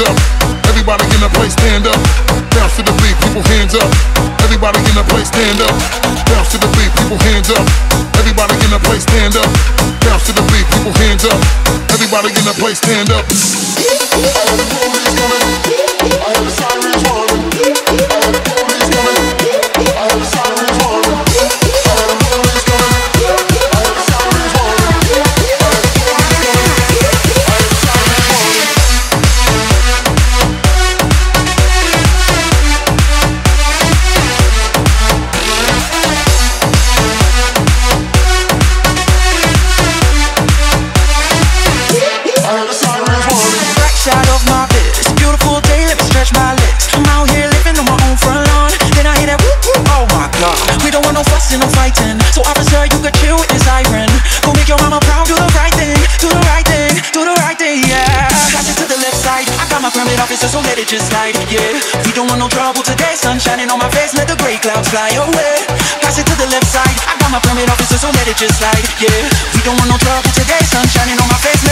up. Everybody in the place stand up. Bounce to the beat, people hands up. Everybody in the place stand up. Bounce to the beat, people hands up. Everybody in the place stand up. Bounce to the beat, people hands up. Everybody in the place stand up. I heard the police coming. I heard the sirens warning. I heard the police coming. I heard the sirens warning. I heard the police coming. I heard the sirens warning. I heard the police coming. I heard the sirens warning. Shot of my fist, beautiful day, let me stretch my legs. I'm out here living on my own front lawn. Then I hear that whoop whoop, oh my god. We don't want no fussing, no fighting. So officer, you could chill with this siren. Go make your mama proud, do the right thing, do the right thing, do the right thing, yeah. Pass it to the left side, I got my permit officer, so let it just slide, yeah. We don't want no trouble today, sun shining on my face, let the gray clouds fly away. Pass it to the left side, I got my permit officer, so let it just slide, yeah. We don't want no trouble today, sun shining on my face.